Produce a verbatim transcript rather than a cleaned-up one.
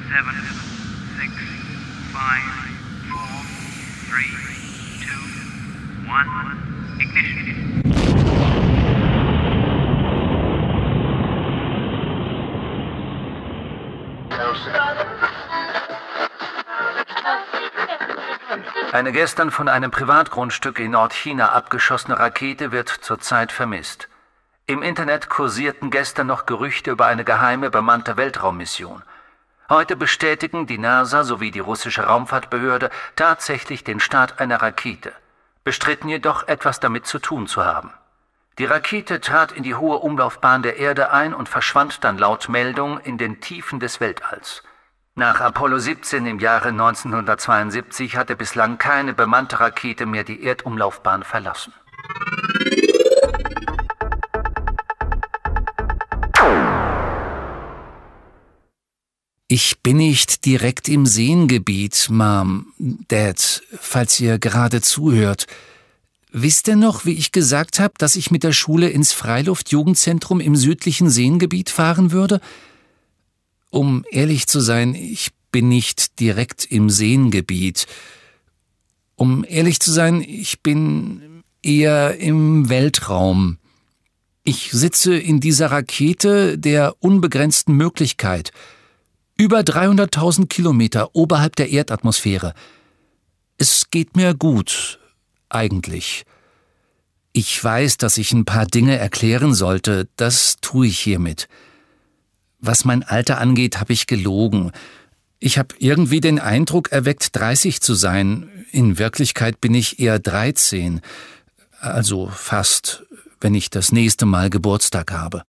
seven, six, five, four, three, two, one, ignition. Eine gestern von einem Privatgrundstück in Nordchina abgeschossene Rakete wird zurzeit vermisst. Im Internet kursierten gestern noch Gerüchte über eine geheime bemannte Weltraummission. Heute bestätigen die NASA sowie die russische Raumfahrtbehörde tatsächlich den Start einer Rakete, bestritten jedoch etwas damit zu tun zu haben. Die Rakete trat in die hohe Umlaufbahn der Erde ein und verschwand dann laut Meldung in den Tiefen des Weltalls. Nach Apollo siebzehn im Jahre neunzehnhundertzweiundsiebzig hatte bislang keine bemannte Rakete mehr die Erdumlaufbahn verlassen. Ich bin nicht direkt im Seengebiet, Mom, Dad, falls ihr gerade zuhört. Wisst ihr noch, wie ich gesagt habe, dass ich mit der Schule ins Freiluftjugendzentrum im südlichen Seengebiet fahren würde? Um ehrlich zu sein, ich bin nicht direkt im Seengebiet. Um ehrlich zu sein, ich bin eher im Weltraum. Ich sitze in dieser Rakete der unbegrenzten Möglichkeit. Über dreihunderttausend Kilometer oberhalb der Erdatmosphäre. Es geht mir gut, eigentlich. Ich weiß, dass ich ein paar Dinge erklären sollte, das tue ich hiermit. Was mein Alter angeht, habe ich gelogen. Ich habe irgendwie den Eindruck erweckt, dreißig zu sein. In Wirklichkeit bin ich eher dreizehn. Also fast, wenn ich das nächste Mal Geburtstag habe.